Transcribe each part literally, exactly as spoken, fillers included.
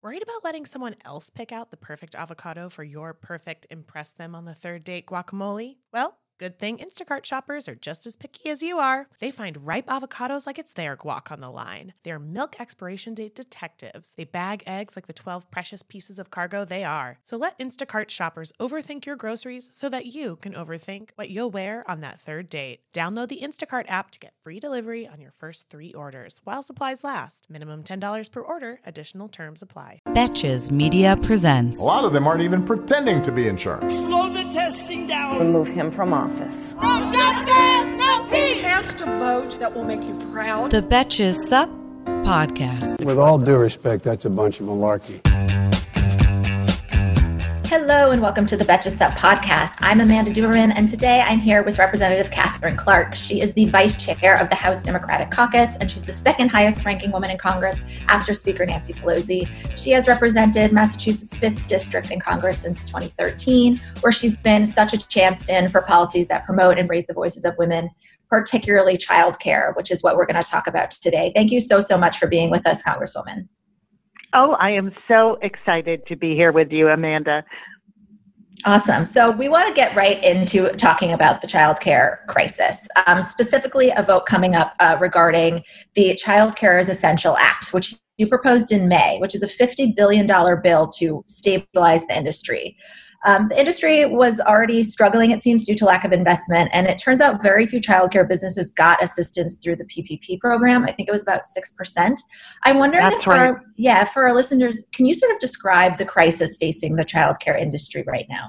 Worried about letting someone else pick out the perfect avocado for your perfect impress them on the third date guacamole? Well, good thing Instacart shoppers are just as picky as you are. They find ripe avocados like it's their guac on the line. They're milk expiration date detectives. They bag eggs like the twelve precious pieces of cargo they are. So let Instacart shoppers overthink your groceries so that you can overthink what you'll wear on that third date. Download the Instacart app to get free delivery on your first three orders while supplies last. Minimum ten dollars per order. Additional terms apply. Betches Media presents. A lot of them aren't even pretending to be in charge. Slow the testing down. Remove him from office. No justice, no peace. Cast a vote that will make you proud. The Betches Sup Podcast. With all due respect, that's a bunch of malarkey. Hello and welcome to the Betches Sup Podcast. I'm Amanda Duberin, and today I'm here with Representative Katherine Clark. She is the Vice Chair of the House Democratic Caucus, and she's the second highest ranking woman in Congress after Speaker Nancy Pelosi. She has represented Massachusetts' fifth District in Congress since twenty thirteen, where she's been such a champion for policies that promote and raise the voices of women, particularly childcare, which is what we're going to talk about today. Thank you so, so much for being with us, Congresswoman. Oh, I am so excited to be here with you, Amanda. Awesome. So we want to get right into talking about the childcare crisis, um, specifically a vote coming up uh, regarding the Child Care is Essential Act, which you proposed in May, which is a fifty billion dollars bill to stabilize the industry. Um, the industry was already struggling, it seems, due to lack of investment, and it turns out very few childcare businesses got assistance through the P P P program. I think it was about six percent. I'm wondering That's if, for right. our, yeah, for our listeners, can you sort of describe the crisis facing the childcare industry right now?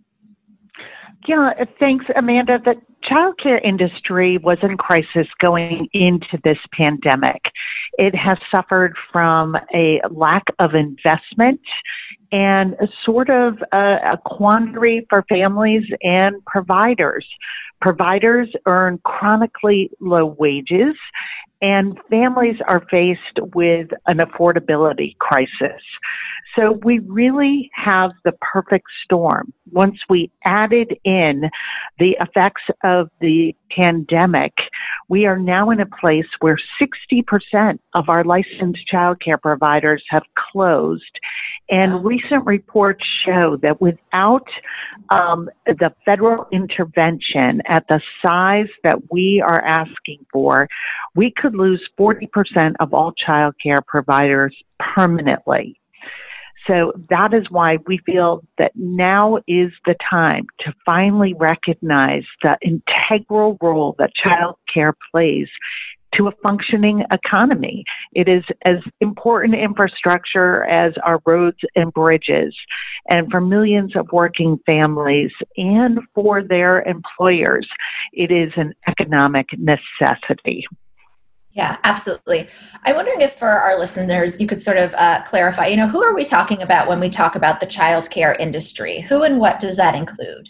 Yeah, thanks, Amanda. The childcare industry was in crisis going into this pandemic. It has suffered from a lack of investment and a sort of a, a quandary for families and providers. Providers earn chronically low wages, and families are faced with an affordability crisis. So we really have the perfect storm. Once we added in the effects of the pandemic, we are now in a place where sixty percent of our licensed childcare providers have closed. And recent reports show that without um, the federal intervention at the size that we are asking for, we could lose forty percent of all childcare providers permanently. So that is why we feel that now is the time to finally recognize the integral role that child care plays to a functioning economy. It is as important infrastructure as our roads and bridges. And for millions of working families and for their employers, it is an economic necessity. Yeah, absolutely. I'm wondering if for our listeners, you could sort of uh, clarify, you know, who are we talking about when we talk about the childcare industry? Who and what does that include?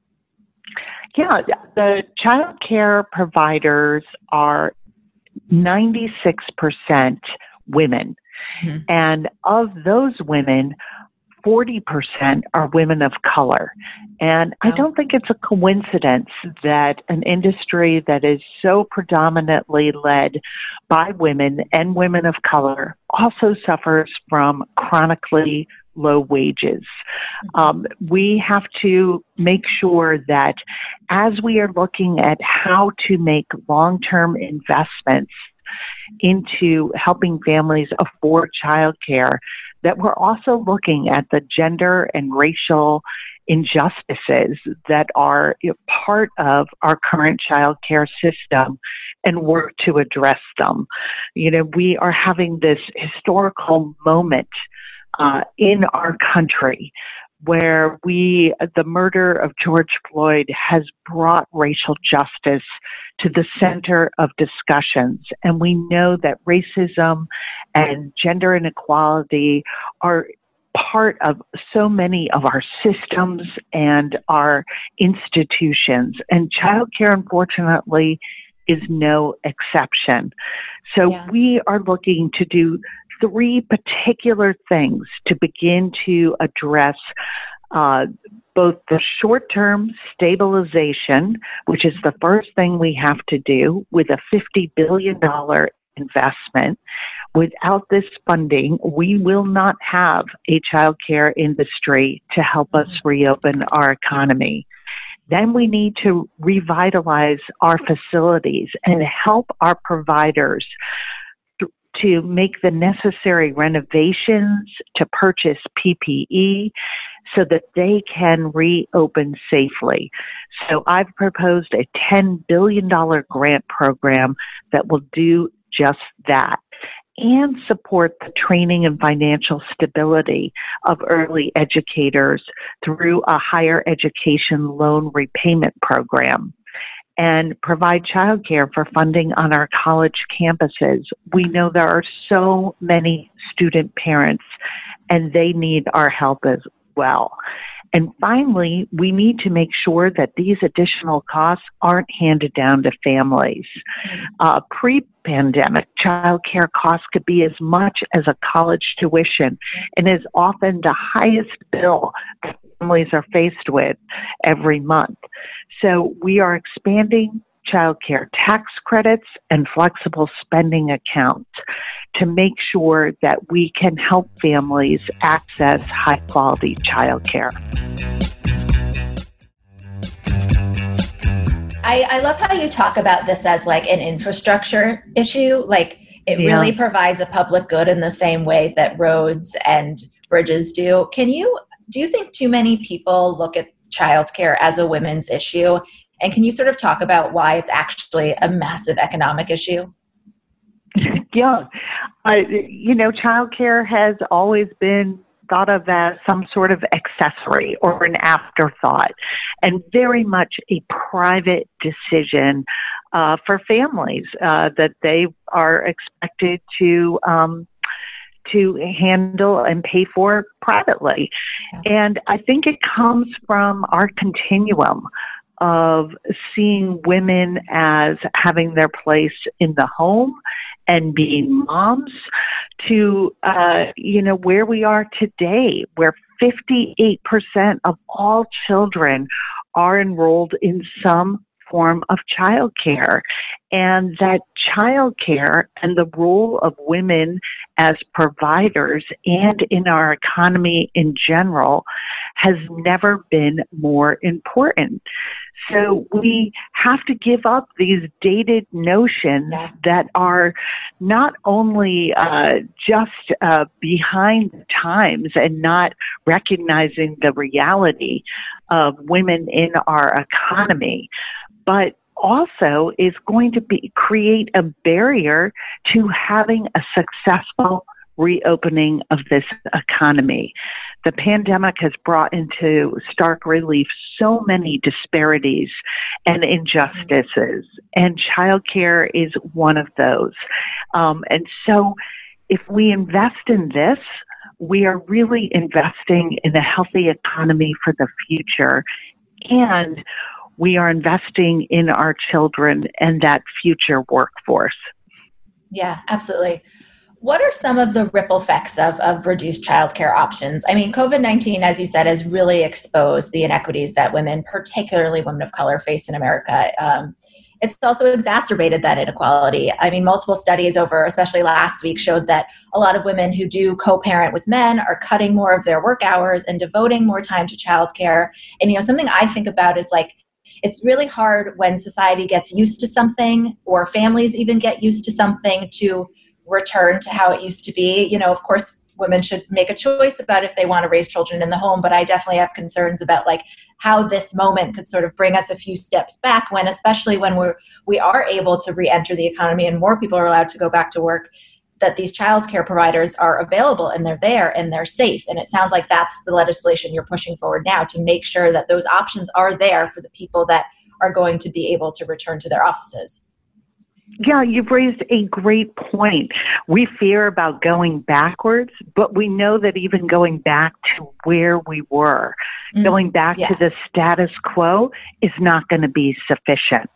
Yeah, the childcare providers are ninety-six percent women. Mm-hmm. And of those women, forty percent are women of color. And I don't think it's a coincidence that an industry that is so predominantly led by women and women of color also suffers from chronically low wages. Um, we have to make sure that as we are looking at how to make long-term investments into helping families afford childcare, that we're also looking at the gender and racial injustices that are part of our current child care system and work to address them. You know, we are having this historical moment uh, in our country where we, the murder of George Floyd has brought racial justice to the center of discussions. And we know that racism and gender inequality are part of so many of our systems and our institutions. And childcare, unfortunately, is no exception. So yeah. we are looking to do three particular things to begin to address uh, both the short-term stabilization, which is the first thing we have to do with a fifty billion dollars investment. without this funding, we will not have a child care industry to help us reopen our economy. Then we need to revitalize our facilities and help our providers th- to make the necessary renovations, to purchase P P E so that they can reopen safely. So I've proposed a ten billion dollars grant program that will do just that and support the training and financial stability of early educators through a higher education loan repayment program, and provide childcare for funding on our college campuses. We know there are so many student parents, and they need our help as well. And finally, we need to make sure that these additional costs aren't handed down to families. Uh, pre-pandemic, child care costs could be as much as a college tuition and is often the highest bill that families are faced with every month. So we are expanding child care tax credits and flexible spending accounts to make sure that we can help families access high-quality child care. I, I love how you talk about this as like an infrastructure issue. Like it Yeah. really provides a public good in the same way that roads and bridges do. Can you, do you think too many people look at childcare as a women's issue? And can you sort of talk about why it's actually a massive economic issue? Yeah. Uh, you know, childcare has always been thought of as some sort of accessory or an afterthought, and very much a private decision uh, for families uh, that they are expected to um, to handle and pay for privately. And I think it comes from our continuum of seeing women as having their place in the home and being moms to, uh, you know, where we are today, where fifty-eight percent of all children are enrolled in some form of childcare, and that childcare and the role of women as providers and in our economy in general has never been more important. So we have to give up these dated notions that are not only uh, just uh, behind the times and not recognizing the reality of women in our economy, but also is going to be create a barrier to having a successful reopening of this economy. The pandemic has brought into stark relief so many disparities and injustices, and childcare is one of those. Um, and so if we invest in this, we are really investing in a healthy economy for the future, and we are investing in our children and that future workforce. Yeah, absolutely. What are some of the ripple effects of, of reduced childcare options? I mean, COVID nineteen, as you said, has really exposed the inequities that women, particularly women of color, face in America. Um, it's also exacerbated that inequality. I mean, multiple studies over, especially last week, showed that a lot of women who do co-parent with men are cutting more of their work hours and devoting more time to childcare. And, you know, something I think about is like, it's really hard when society gets used to something, or families even get used to something, to return to how it used to be. You know, of course, women should make a choice about if they want to raise children in the home, but I definitely have concerns about like how this moment could sort of bring us a few steps back, when, especially when we're, we are able to re-enter the economy and more people are allowed to go back to work, that these childcare providers are available and they're there and they're safe. And it sounds like that's the legislation you're pushing forward now, to make sure that those options are there for the people that are going to be able to return to their offices. Yeah, you've raised a great point. We fear about going backwards, but we know that even going back to where we were, mm-hmm. going back yeah. to the status quo is not going to be sufficient.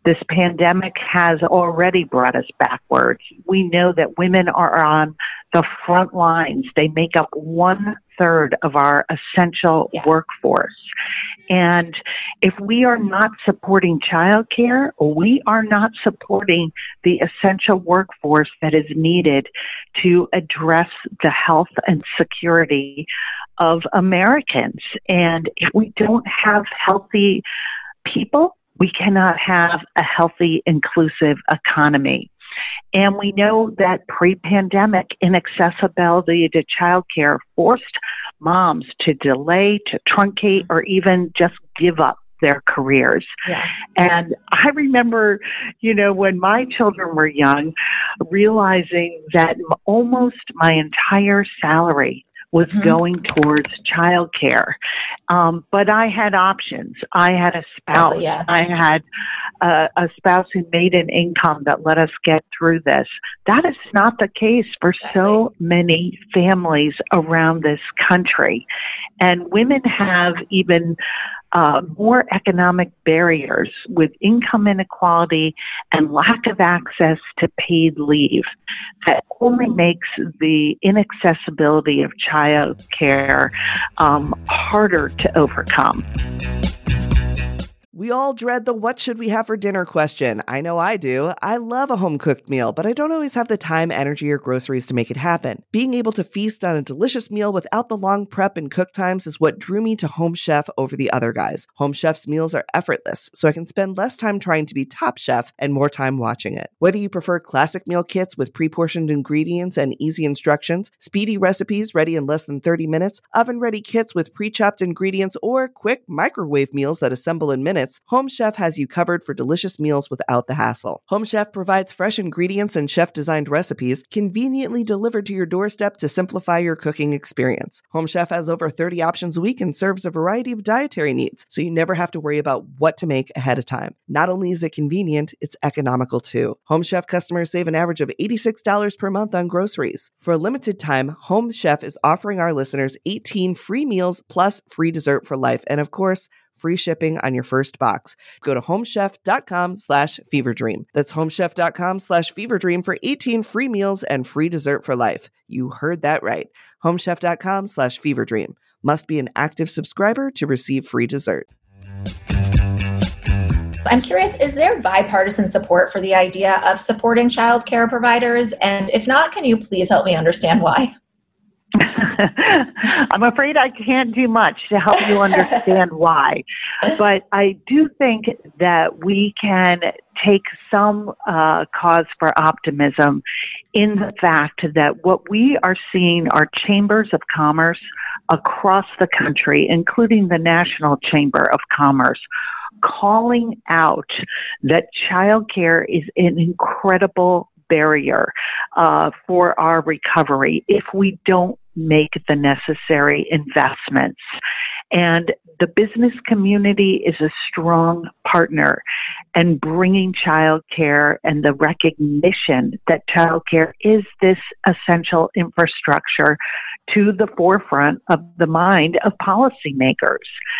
This pandemic has already brought us backwards. We know that women are on the front lines. They make up one third of our essential yeah. workforce. And if we are not supporting childcare, we are not supporting the essential workforce that is needed to address the health and security of Americans. And if we don't have healthy people, we cannot have a healthy, inclusive economy. And we know that pre-pandemic inaccessibility to childcare forced moms to delay, to truncate, or even just give up their careers. Yeah. And I remember, you know, when my children were young, realizing that almost my entire salary was mm-hmm. going towards childcare. Um, but I had options. I had a spouse. Oh, yeah. I had uh, a spouse who made an income that let us get through this. That is not the case for exactly. so many families around this country. And women have even uh, more economic barriers with income inequality and lack of access to paid leave that only makes the inaccessibility of child care um, harder to overcome. We all dread the what should we have for dinner question. I know I do. I love a home-cooked meal, but I don't always have the time, energy, or groceries to make it happen. Being able to feast on a delicious meal without the long prep and cook times is what drew me to Home Chef over the other guys. Home Chef's meals are effortless, so I can spend less time trying to be Top Chef and more time watching it. Whether you prefer classic meal kits with pre-portioned ingredients and easy instructions, speedy recipes ready in less than thirty minutes, oven-ready kits with pre-chopped ingredients, or quick microwave meals that assemble in minutes, Home Chef has you covered for delicious meals without the hassle. Home Chef provides fresh ingredients and chef-designed recipes conveniently delivered to your doorstep to simplify your cooking experience. Home Chef has over thirty options a week and serves a variety of dietary needs, so you never have to worry about what to make ahead of time. Not only is it convenient, it's economical too. Home Chef customers save an average of eighty-six dollars per month on groceries. For a limited time, Home Chef is offering our listeners eighteen free meals plus free dessert for life, and of course, free shipping on your first box. Go to homechef.com slash feverdream. That's homechef.com slash feverdream for eighteen free meals and free dessert for life. You heard that right. Homechef.com slash feverdream. Must be an active subscriber to receive free dessert. I'm curious, is there bipartisan support for the idea of supporting child care providers? And if not, can you please help me understand why? I'm afraid I can't do much to help you understand why, but I do think that we can take some uh, cause for optimism in the fact that what we are seeing are chambers of commerce across the country, including the National Chamber of Commerce, calling out that childcare is an incredible barrier uh, for our recovery if we don't make the necessary investments. And the business community is a strong partner in bringing childcare and the recognition that childcare is this essential infrastructure to the forefront of the mind of policymakers.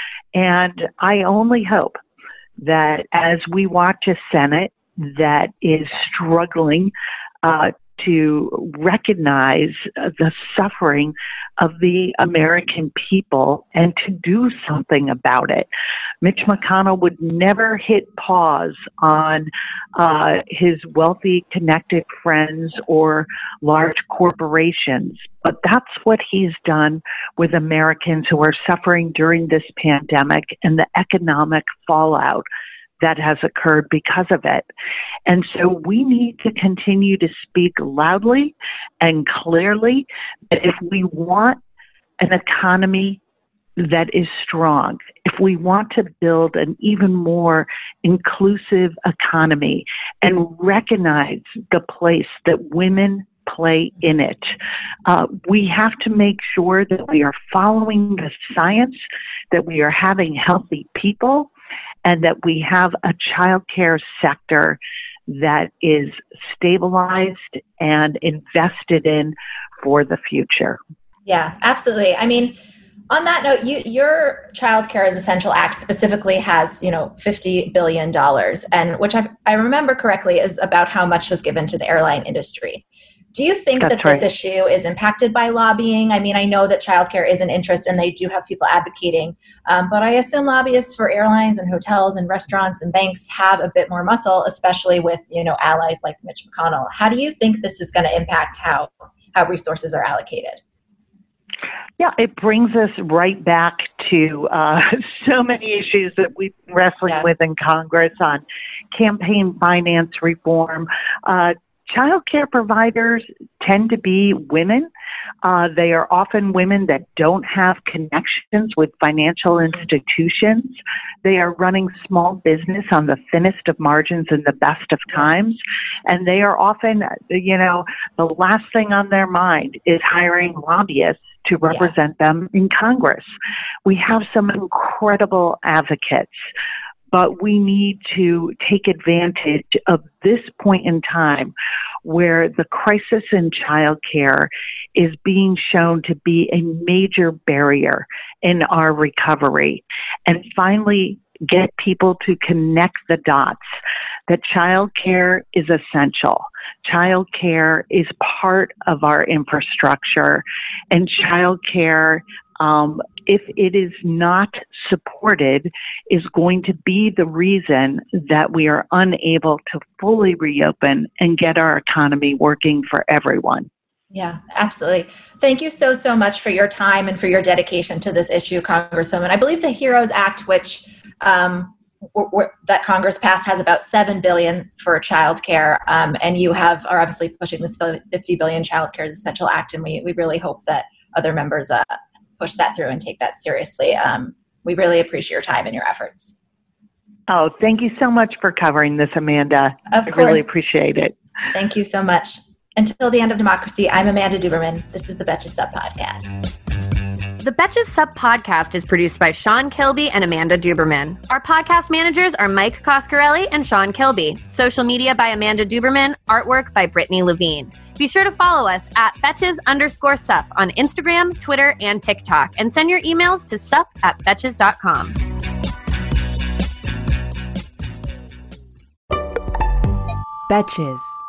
And I only hope that as we watch a Senate that is struggling uh, to recognize the suffering of the American people and to do something about it. Mitch McConnell would never hit pause on uh, his wealthy, connected friends or large corporations, but that's what he's done with Americans who are suffering during this pandemic and the economic fallout that has occurred because of it. And so we need to continue to speak loudly and clearly that if we want an economy that is strong, if we want to build an even more inclusive economy and recognize the place that women play in it, uh, we have to make sure that we are following the science, that we are having healthy people, and that we have a child care sector that is stabilized and invested in for the future. Yeah, absolutely. I mean, On that note, you, your Child Care is Essential Act specifically has, you know, fifty billion dollars, and which I, I remember correctly is about how much was given to the airline industry. Do you think That's that right. this issue is impacted by lobbying? I mean, I know that childcare is an interest and they do have people advocating, um, but I assume lobbyists for airlines and hotels and restaurants and banks have a bit more muscle, especially with, you know, allies like Mitch McConnell. How do you think this is going to impact how, how resources are allocated? Yeah, it brings us right back to uh, so many issues that we've been wrestling Yeah. with in Congress on campaign finance reform. Uh, Child care providers tend to be women. Uh, they are often women that don't have connections with financial institutions. They are running small business on the thinnest of margins and the best of times. And they are often, you know, the last thing on their mind is hiring lobbyists to represent yeah. them in Congress. We have some incredible advocates, but we need to take advantage of this point in time where the crisis in childcare is being shown to be a major barrier in our recovery, and finally get people to connect the dots that childcare is essential. Childcare is part of our infrastructure, and childcare, um, if it is not supported, is going to be the reason that we are unable to fully reopen and get our economy working for everyone. Yeah, absolutely. Thank you so, so much for your time and for your dedication to this issue, Congresswoman. I believe the HEROES Act, which um, w- w- that Congress passed, has about seven billion dollars for child care, um, and you have are obviously pushing this fifty billion dollars Child Care is Essential Act, and we, we really hope that other members uh, push that through and take that seriously. Um, we really appreciate your time and your efforts. Oh, thank you so much for covering this, Amanda. Of I course. really appreciate it. Thank you so much. Until the end of democracy, I'm Amanda Duberman. This is the Betches Sup Podcast. The Betches Sup Podcast is produced by Sean Kilby and Amanda Duberman. Our podcast managers are Mike Coscarelli and Sean Kilby. Social media by Amanda Duberman. Artwork by Brittany Levine. Be sure to follow us at Betches underscore sup on Instagram, Twitter, and TikTok, and send your emails to sup at betches dot com. Betches.